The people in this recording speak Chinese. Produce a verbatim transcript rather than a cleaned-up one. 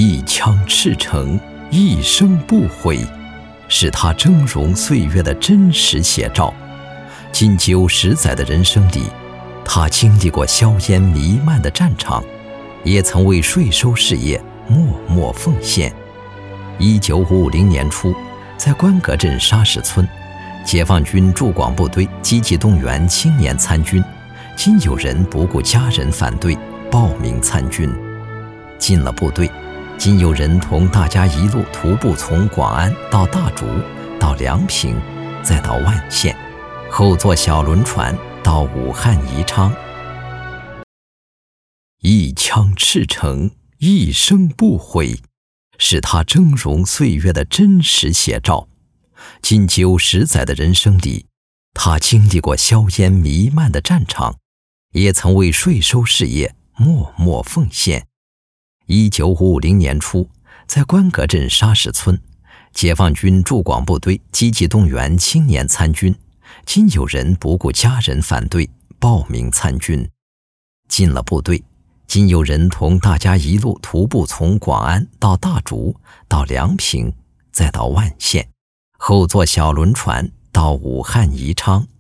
一腔赤诚，一生不悔，是他峥嵘岁月的真实写照。近九十载的人生里，他经历过硝烟弥漫的战场，也曾为税收事业默默奉献。一九五零年初，在关葛镇沙石村，解放军驻广部队积极动员青年参军，仅有人不顾家人反对，报名参军。进了部队，仅有人同大家一路徒步从广安到大竹，到梁平，再到万县，后坐小轮船到武汉宜昌。一腔赤诚，一生不悔，是他峥嵘岁月的真实写照。近九十载的人生里，他经历过硝烟弥漫的战场，也曾为税收事业默默奉献。一九五零年初，在关葛镇沙石村，解放军驻广部队积极动员青年参军，仅有人不顾家人反对，报名参军。进了部队，仅有人同大家一路徒步从广安到大竹，到梁平，再到万县，后坐小轮船到武汉宜昌。